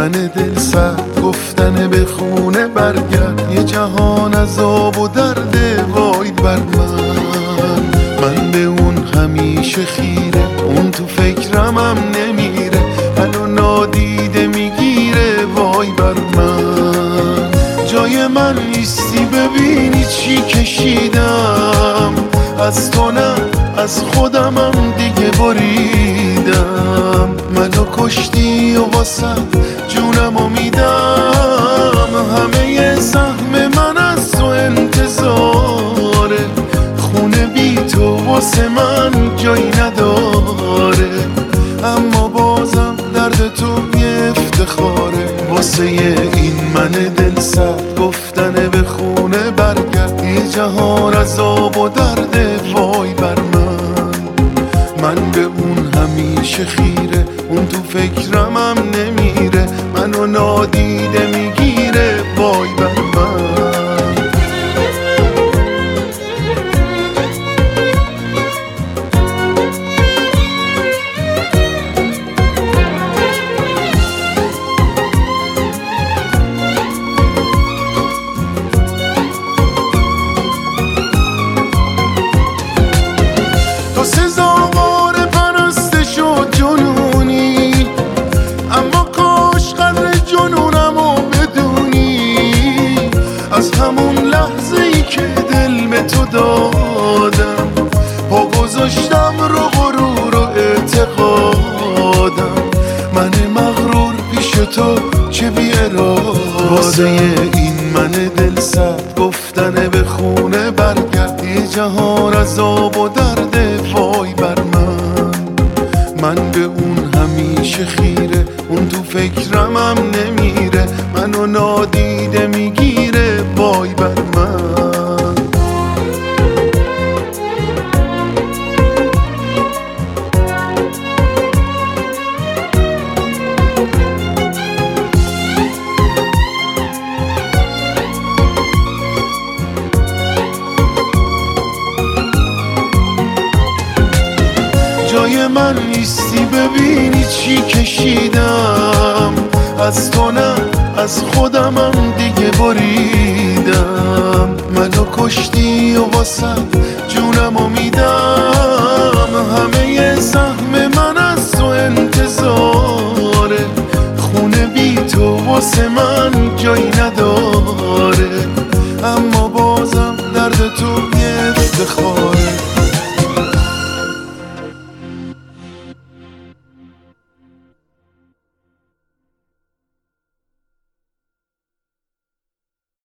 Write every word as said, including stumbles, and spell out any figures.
من دل سرد گفتن به خونه برگرد، یه جهان عذاب و درد وای بر من. من به اون همیشه خیره، اون تو فکرمم نمیره، منو نادیده میگیره وای بر من. جای من نیستی ببینی چی کشیدم، از تو نه از خودمم دیگه بریدم. منو کشتی و واسه جونمو میدم، همه سهم من از تو انتظاره، خونه بی تو واسه من جایی نداره. اما بازم درد تو یه افتخاره، واسه این من دل سرد گفتن به خونه برگرد، یه جهان عذاب و درد وای بر من. من به اون همیشه خیره، اون تو فکرمم نمیره، منو نادیده میگیره وای بر من. تو سزاوار پرستش و جنونی، اما کاش قدر جنونمو بدونی. از همون لحظه ای که دل به تو دادم، پا گذاشتم رو غرور و اعتقادم. من مغرور پیش تو چه بی ارادم، واسه این من دل سرد گفتن به خونه برگرد، یه جهان عذاب و درد وای بر من. من به اون همیشه خیره، اون تو فکرمم نمیره، منو نادیده میگیره وای بر من. جای من نیستی ببینی چی کشیدم، از تو نه از خودمم دیگه بریدم. منو کشتی و واسه جونمو میدم،